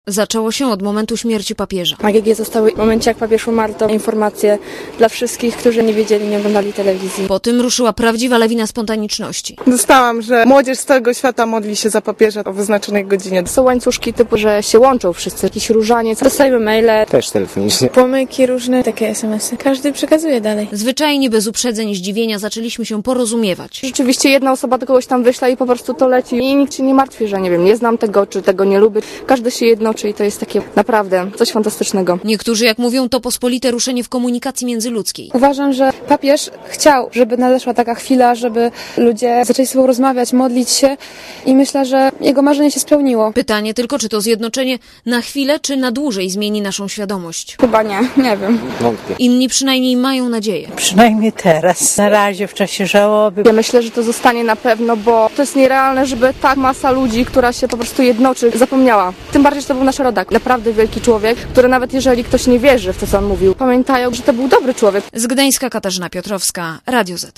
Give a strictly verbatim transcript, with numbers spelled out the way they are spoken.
Zaczęło się od momentu śmierci papieża. A G G zostały w momencie, jak papież umarł, to informacje dla wszystkich, którzy nie wiedzieli, nie oglądali telewizji. Po tym ruszyła prawdziwa lawina spontaniczności. Dostałam, że młodzież z całego świata modli się za papieża o wyznaczonej godzinie. Są łańcuszki typu, że się łączą wszyscy. Jakiś różaniec. Dostajemy maile. Też telefonicznie. Pomyki różne, takie es em esy. Każdy przekazuje dalej. Zwyczajnie, bez uprzedzeń i zdziwienia zaczęliśmy się porozumiewać. Rzeczywiście jedna osoba do kogoś tam wyśle i po prostu to leci. I nikt się nie martwi, że nie wiem, nie znam tego, czy tego nie lubię. Każdy się jednoczy i to jest takie naprawdę coś fantastycznego. Niektórzy, jak mówią, to pospolite ruszenie w komunikacji międzyludzkiej. Uważam, że papież chciał, żeby nadeszła taka chwila, żeby ludzie zaczęli ze sobą rozmawiać, modlić się i myślę, że jego marzenie się spełniło. Pytanie tylko, czy to zjednoczenie na chwilę, czy na dłużej zmieni naszą świadomość. Chyba nie, nie wiem. Wątpię. Inni przynajmniej mają nadzieję. Przynajmniej teraz. Na razie w czasie żałoby. Ja myślę, że to zostanie na pewno, bo to jest nierealne, żeby tak masa ludzi, która się po prostu jednoczy, zapomniała. Tym bardziej, że to był nasz rodak. Naprawdę wielki człowiek, który nawet jeżeli ktoś nie wierzy w to, co on mówił, pamiętają, że to był dobry człowiek. Z Gdańska Katarzyna Piotrowska, Radio Z.